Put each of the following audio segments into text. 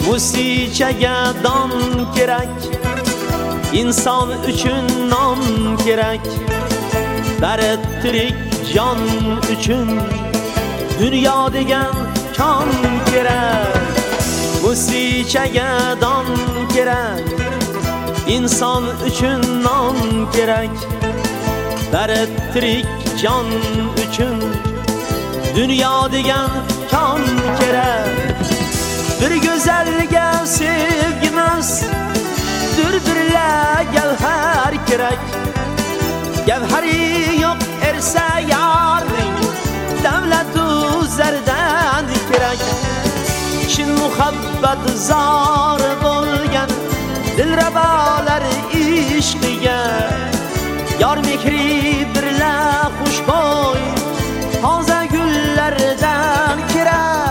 musichaga don kerak, inson uchun non kerak, dard tirik jon uchun dunyo degan kon kerak. Musichaga don kerak, inson uchun non kerak, dard tirik jon uchun dunyo degan kon kerak. Bir go'zalga sevgimiz dur-birla gavhar kerak. Gavhari yo'q ersa yarning davlatu zardan kerak. Chin muhabbat zor bo'lgan dilrabolar ishqiga yor mehri birla xushbo'y toza gullardan kerak.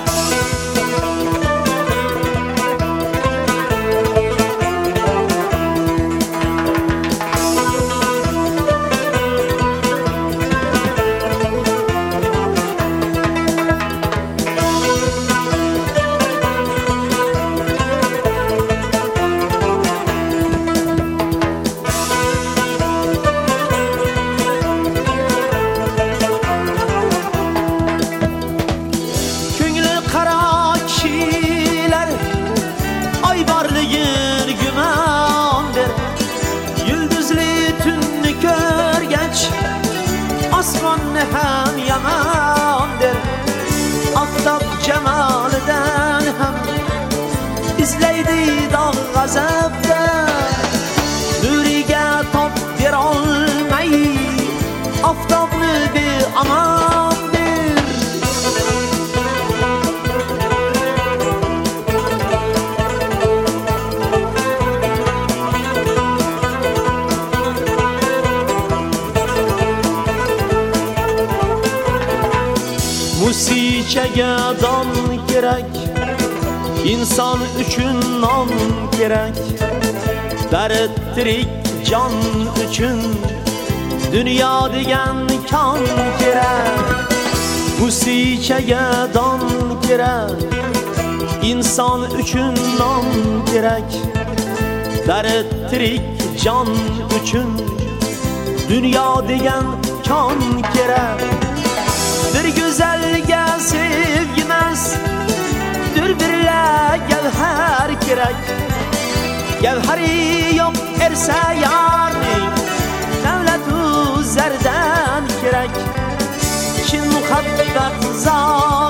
Osmonni ham yomondir, oftob jamolidan ham izlaydi dog' g'azabda. Nuriga top berolmay oftobni beamondir. Musichaga don kerak, inson uchun non kerak, dard tirik jon uchun dunyo degan kon kerak. Musichaga don kerak, inson uchun non kerak, dard tirik jon uchun dunyo degan kon kerak. Bir go'zalga sevgimiz dur-birla gavhar kerak. Gavhari yo'q ersa yarning davlatu zardan kerak. Chin muhabbat zor